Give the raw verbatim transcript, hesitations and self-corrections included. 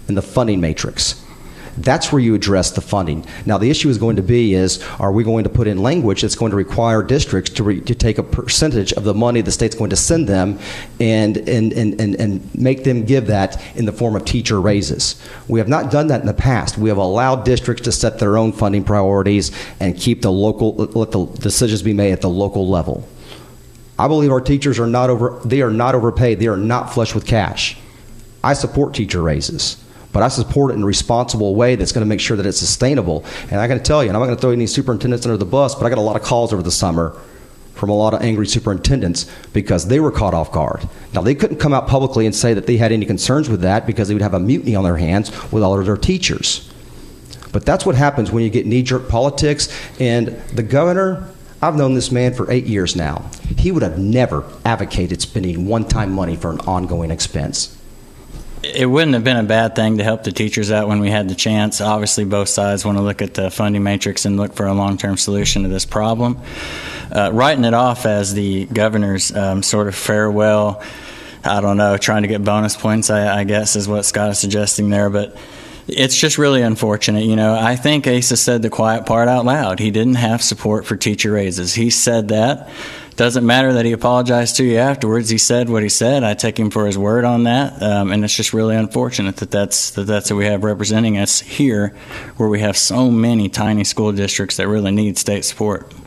in the funding matrix. That's where you address the funding. Now, the issue is going to be is, are we going to put in language that's going to require districts to, re, to take a percentage of the money the state's going to send them and, and, and, and, and make them give that in the form of teacher raises? We have not done that in the past. We have allowed districts to set their own funding priorities and keep the local, let the decisions be made at the local level. I believe our teachers are not over, they are not overpaid. They are not flush with cash. I support teacher raises, but I support it in a responsible way that's going to make sure that it's sustainable. And I got to tell you, and I'm not going to throw any superintendents under the bus, but I got a lot of calls over the summer from a lot of angry superintendents because they were caught off guard. Now, they couldn't come out publicly and say that they had any concerns with that because they would have a mutiny on their hands with all of their teachers. But that's what happens when you get knee-jerk politics. And the governor, I've known this man for eight years now. He would have never advocated spending one-time money for an ongoing expense. It wouldn't have been a bad thing to help the teachers out when we had the chance. Obviously, both sides want to look at the funding matrix and look for a long-term solution to this problem. Uh, writing it off as the governor's um, sort of farewell, I don't know, trying to get bonus points, I, I guess, is what Scott is suggesting there. But it's just really unfortunate. You know, I think Asa said the quiet part out loud. He didn't have support for teacher raises. He said that. Doesn't matter that he apologized to you afterwards. He said what he said. I take him for his word on that, um, and it's just really unfortunate that that's that that's what we have representing us here, where we have so many tiny school districts that really need state support.